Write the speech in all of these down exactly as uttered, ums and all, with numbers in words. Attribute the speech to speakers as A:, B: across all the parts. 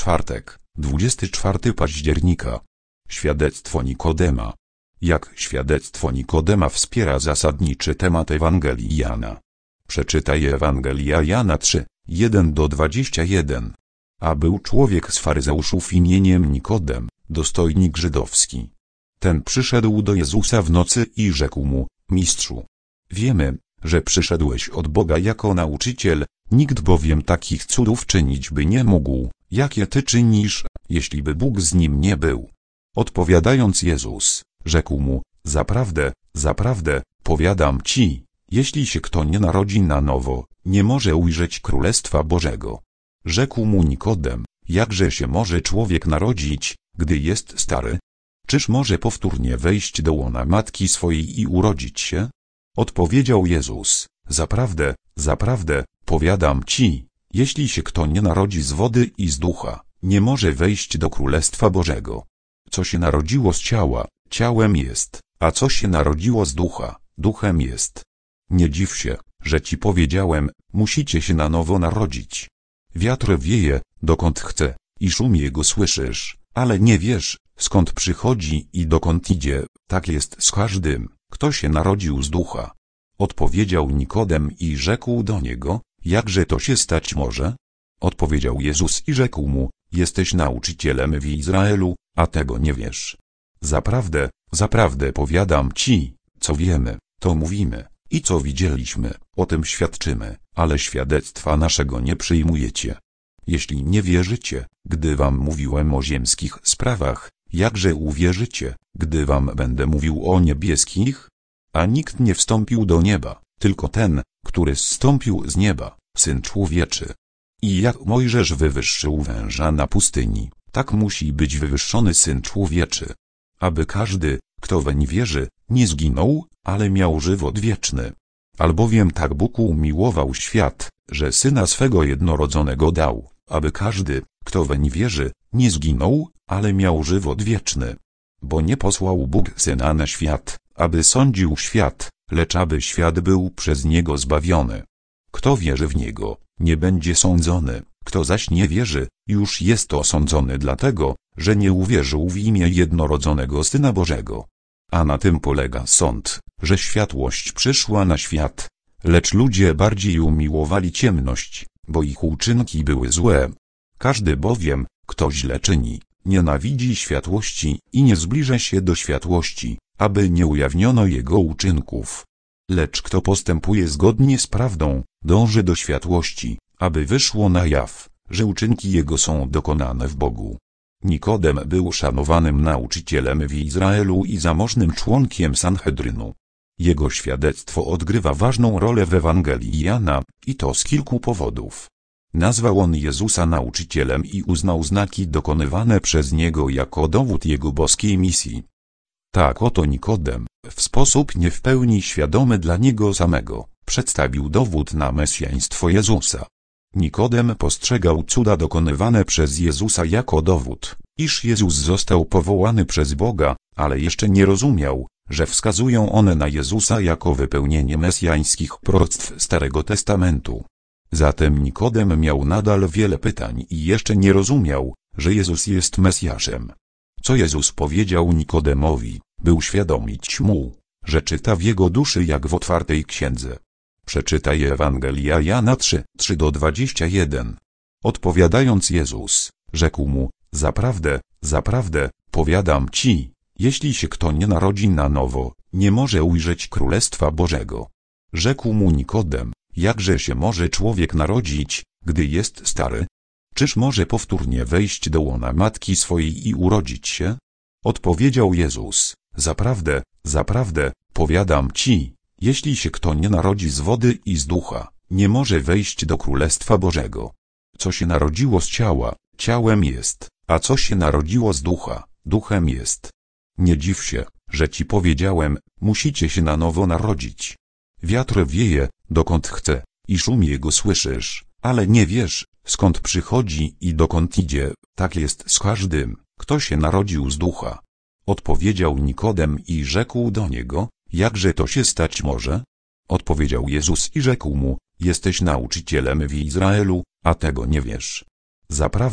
A: Czwartek, dwudziestego czwartego października. Świadectwo Nikodema. Jak świadectwo Nikodema wspiera zasadniczy temat Ewangelii Jana. Przeczytaj Ewangelia Jana trzy, jeden do dwudziestego pierwszego. A był człowiek z faryzeuszów imieniem Nikodem, dostojnik żydowski. Ten przyszedł do Jezusa w nocy i rzekł mu: Mistrzu, wiemy, że przyszedłeś od Boga jako nauczyciel, nikt bowiem takich cudów czynić by nie mógł, jakie ty czynisz, jeśli by Bóg z nim nie był. Odpowiadając Jezus, rzekł mu: Zaprawdę, zaprawdę, powiadam ci, jeśli się kto nie narodzi na nowo, nie może ujrzeć Królestwa Bożego. Rzekł mu Nikodem: Jakże się może człowiek narodzić, gdy jest stary? Czyż może powtórnie wejść do łona matki swojej i urodzić się? Odpowiedział Jezus: Zaprawdę, zaprawdę, powiadam ci, jeśli się kto nie narodzi z wody i z ducha, nie może wejść do Królestwa Bożego. Co się narodziło z ciała, ciałem jest, a co się narodziło z ducha, duchem jest. Nie dziw się, że ci powiedziałem, musicie się na nowo narodzić. Wiatr wieje, dokąd chce, i szum jego słyszysz, ale nie wiesz, skąd przychodzi i dokąd idzie. Tak jest z każdym, kto się narodził z ducha. Odpowiedział Nikodem i rzekł do niego: Jakże to się stać może? Odpowiedział Jezus i rzekł mu: Jesteś nauczycielem w Izraelu, a tego nie wiesz. Zaprawdę, zaprawdę powiadam ci, co wiemy, to mówimy, i co widzieliśmy, o tym świadczymy, ale świadectwa naszego nie przyjmujecie. Jeśli nie wierzycie, gdy wam mówiłem o ziemskich sprawach, jakże uwierzycie, gdy wam będę mówił o niebieskich? A nikt nie wstąpił do nieba, tylko ten, który zstąpił z nieba, Syn Człowieczy. I jak Mojżesz wywyższył węża na pustyni, tak musi być wywyższony Syn Człowieczy, aby każdy, kto weń wierzy, nie zginął, ale miał żywot wieczny. Albowiem tak Bóg umiłował świat, że Syna swego jednorodzonego dał, aby każdy, kto weń wierzy, nie zginął, ale miał żywot wieczny. Bo nie posłał Bóg Syna na świat, aby sądził świat, lecz aby świat był przez Niego zbawiony. Kto wierzy w Niego, nie będzie sądzony, kto zaś nie wierzy, już jest osądzony dlatego, że nie uwierzył w imię jednorodzonego Syna Bożego. A na tym polega sąd, że światłość przyszła na świat, lecz ludzie bardziej umiłowali ciemność, bo ich uczynki były złe. Każdy bowiem, kto źle czyni, nienawidzi światłości i nie zbliża się do światłości, aby nie ujawniono jego uczynków. Lecz kto postępuje zgodnie z prawdą, dąży do światłości, aby wyszło na jaw, że uczynki jego są dokonane w Bogu. Nikodem był szanowanym nauczycielem w Izraelu i zamożnym członkiem Sanhedrynu. Jego świadectwo odgrywa ważną rolę w Ewangelii Jana, i to z kilku powodów. Nazwał on Jezusa nauczycielem i uznał znaki dokonywane przez Niego jako dowód Jego boskiej misji. Tak oto Nikodem, w sposób nie w pełni świadomy dla niego samego, przedstawił dowód na mesjaństwo Jezusa. Nikodem postrzegał cuda dokonywane przez Jezusa jako dowód, iż Jezus został powołany przez Boga, ale jeszcze nie rozumiał, że wskazują one na Jezusa jako wypełnienie mesjańskich proroctw Starego Testamentu. Zatem Nikodem miał nadal wiele pytań i jeszcze nie rozumiał, że Jezus jest Mesjaszem. Co Jezus powiedział Nikodemowi, by uświadomić mu, że czyta w jego duszy jak w otwartej księdze. Przeczytaj Ewangelia Jana trzy, trzy do dwudziestego pierwszego. Odpowiadając Jezus, rzekł mu: Zaprawdę, zaprawdę, powiadam ci, jeśli się kto nie narodzi na nowo, nie może ujrzeć Królestwa Bożego. Rzekł mu Nikodem: Jakże się może człowiek narodzić, gdy jest stary? Czyż może powtórnie wejść do łona matki swojej i urodzić się? Odpowiedział Jezus: Zaprawdę, zaprawdę, powiadam ci, jeśli się kto nie narodzi z wody i z ducha, nie może wejść do Królestwa Bożego. Co się narodziło z ciała, ciałem jest, a co się narodziło z ducha, duchem jest. Nie dziw się, że ci powiedziałem, musicie się na nowo narodzić. Wiatr wieje, dokąd chce, i szum jego słyszysz, ale nie wiesz, skąd przychodzi i dokąd idzie. Tak jest z każdym, kto się narodził z ducha. Odpowiedział Nikodem i rzekł do niego: Jakże to się stać może? Odpowiedział Jezus i rzekł mu: Jesteś nauczycielem w Izraelu, a tego nie wiesz. Zaprawdę,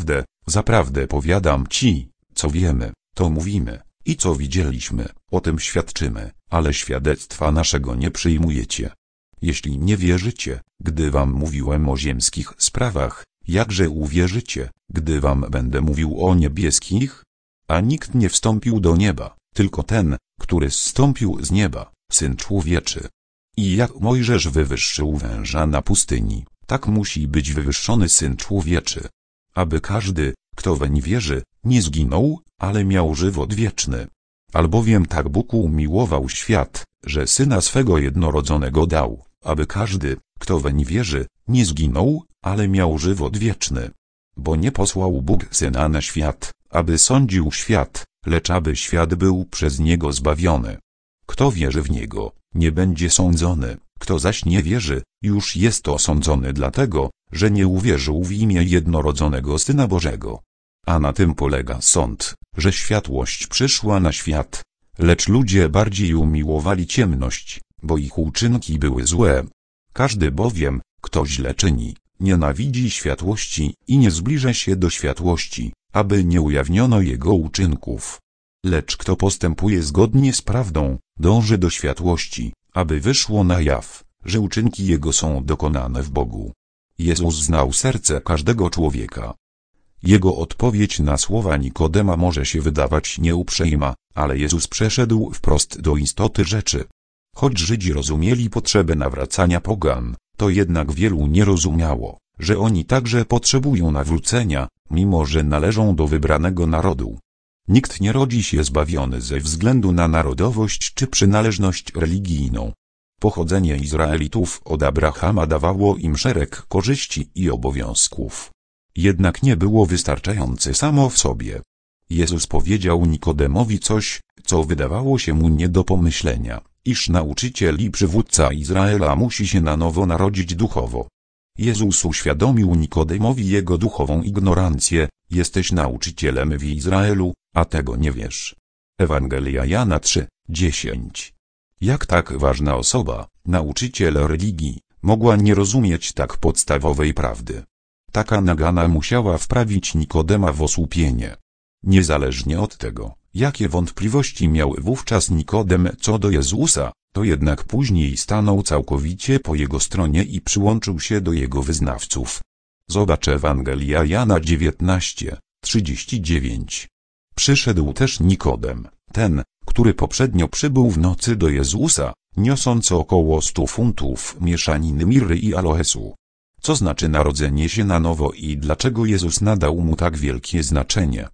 A: Zaprawdę powiadam ci, co wiemy, to mówimy, i co widzieliśmy, o tym świadczymy, ale świadectwa naszego nie przyjmujecie. Jeśli nie wierzycie, gdy wam mówiłem o ziemskich sprawach, jakże uwierzycie, gdy wam będę mówił o niebieskich? A nikt nie wstąpił do nieba, tylko ten, który zstąpił z nieba, Syn Człowieczy. I jak Mojżesz wywyższył węża na pustyni, tak musi być wywyższony Syn Człowieczy. Aby każdy, kto weń wierzy, nie zginął, ale miał żywot wieczny. Albowiem tak Bóg umiłował świat, że Syna swego jednorodzonego dał, aby każdy, kto weń wierzy, nie zginął, ale miał żywot wieczny. Bo nie posłał Bóg Syna na świat, aby sądził świat, lecz aby świat był przez Niego zbawiony. Kto wierzy w Niego, nie będzie sądzony, kto zaś nie wierzy, już jest osądzony dlatego, że nie uwierzył w imię jednorodzonego Syna Bożego. A na tym polega sąd, że światłość przyszła na świat, lecz ludzie bardziej umiłowali ciemność, bo ich uczynki były złe. Każdy bowiem, kto źle czyni, nienawidzi światłości i nie zbliża się do światłości, aby nie ujawniono jego uczynków. Lecz kto postępuje zgodnie z prawdą, dąży do światłości, aby wyszło na jaw, że uczynki jego są dokonane w Bogu. Jezus znał serce każdego człowieka. Jego odpowiedź na słowa Nikodema może się wydawać nieuprzejma, ale Jezus przeszedł wprost do istoty rzeczy. Choć Żydzi rozumieli potrzebę nawracania pogan, to jednak wielu nie rozumiało, że oni także potrzebują nawrócenia, mimo że należą do wybranego narodu. Nikt nie rodzi się zbawiony ze względu na narodowość czy przynależność religijną. Pochodzenie Izraelitów od Abrahama dawało im szereg korzyści i obowiązków. Jednak nie było wystarczające samo w sobie. Jezus powiedział Nikodemowi coś, co wydawało się mu nie do pomyślenia, iż nauczyciel i przywódca Izraela musi się na nowo narodzić duchowo. Jezus uświadomił Nikodemowi jego duchową ignorancję: jesteś nauczycielem w Izraelu, a tego nie wiesz. Ewangelia Jana trzy, dziesięć. Jak tak ważna osoba, nauczyciel religii, mogła nie rozumieć tak podstawowej prawdy? Taka nagana musiała wprawić Nikodema w osłupienie. Niezależnie od tego, jakie wątpliwości miał wówczas Nikodem co do Jezusa, to jednak później stanął całkowicie po jego stronie i przyłączył się do jego wyznawców. Zobacz Ewangelia Jana dziewiętnaście, trzydzieści dziewięć. Przyszedł też Nikodem, ten, który poprzednio przybył w nocy do Jezusa, niosąc około stu funtów mieszaniny mirry i aloesu. Co znaczy narodzenie się na nowo i dlaczego Jezus nadał mu tak wielkie znaczenie?